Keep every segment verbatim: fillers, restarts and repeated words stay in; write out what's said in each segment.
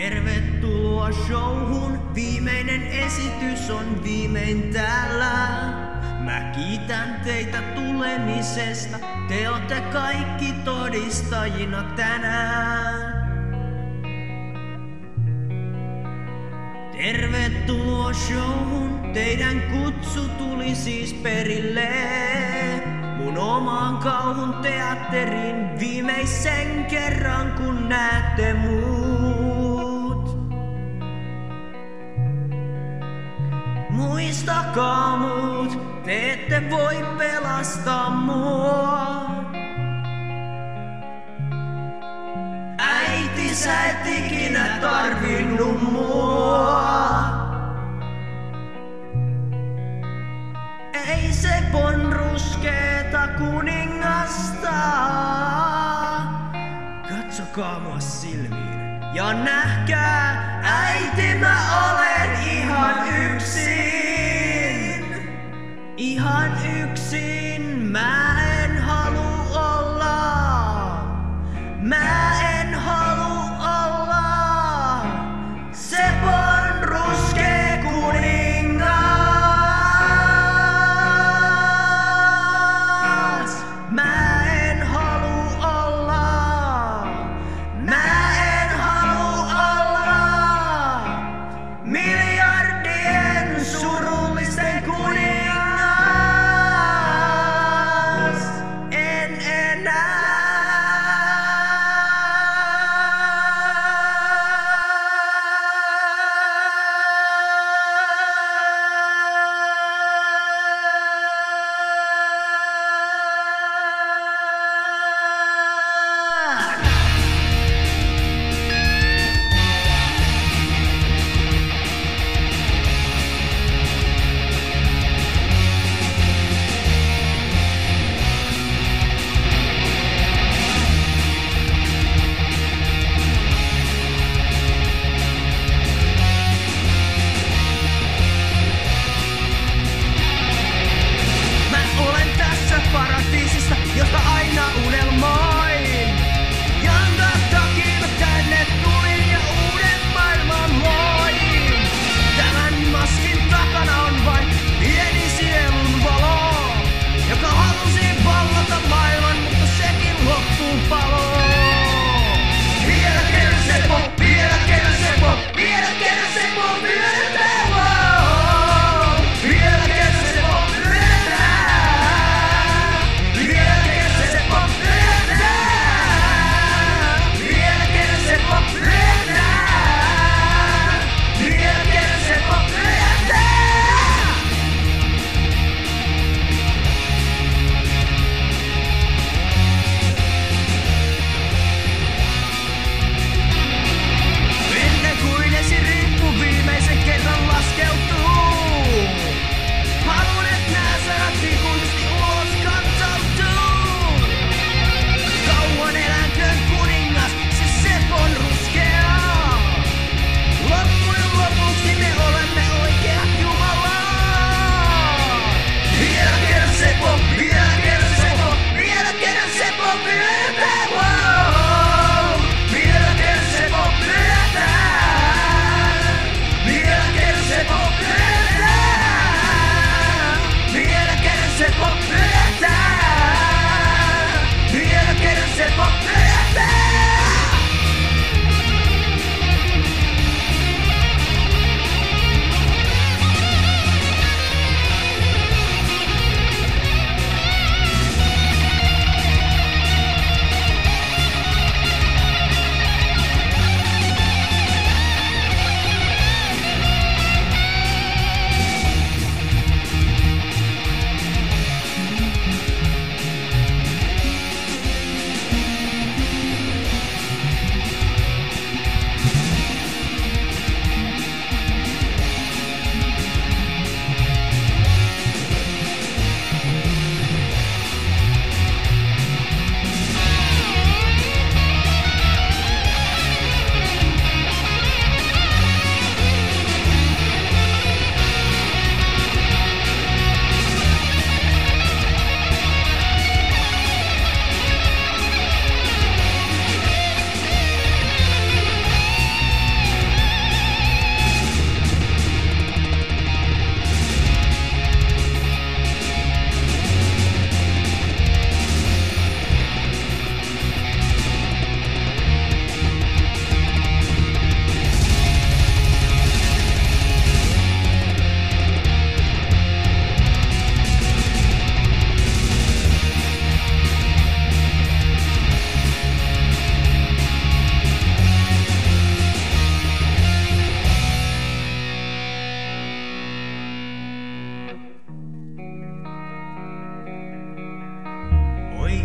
Tervetuloa showhun, viimeinen esitys on viimein täällä. Mä kiitän teitä tulemisesta, te ootte kaikki todistajina tänään. Tervetuloa showhun, teidän kutsu tuli siis perille. Mun oman kauhun teatterin viimeisen kerran kun näette muut. Muistakaa muut, te ette voi pelastaa mua. Äiti, sä et ikinä tarvinnu mua. Ei se pon ruskeeta kuningasta. Katsokaa mua silmiin ja nähkää, äiti, mä olen ihan yksin. Ihan yksin mä en halu olla. Mä en halu olla se pon ruskee kuningas. Mä en halu olla. Mä en halu olla miljardien surullisten kuningas.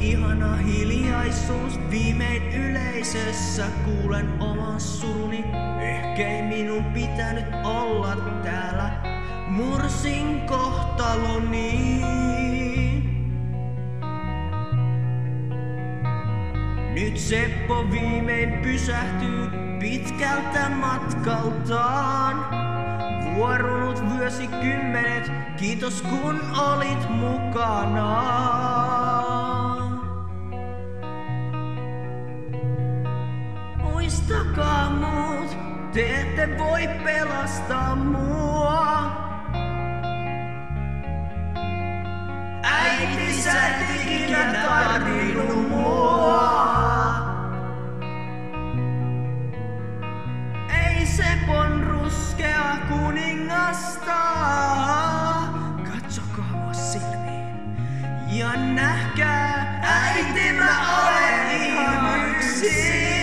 ihana hiljaisuus, viimein yleisössä kuulen oman suruni. Ehkei minun pitänyt olla täällä, mursin kohtaloni. Nyt Seppo viimein pysähtyy pitkältä matkaltaan. Vuorunut vuosikymmenet, kiitos kun olit mukana. Muistakaa muut, te ette voi pelastaa mua. Äiti, sä et ikinä tarvinnut mua. Ei Sepon ruskea kuningasta. Katsokaa mua silmiin ja nähkää, äiti, mä olen ihan yksin.